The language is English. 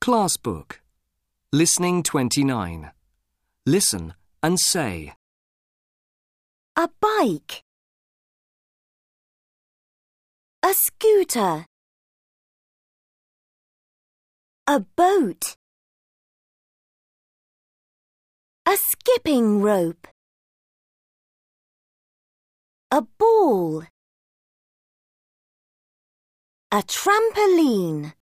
Class Book. Listening 29. Listen and say. A bike. A scooter. A boat. A skipping rope. A ball. A trampoline.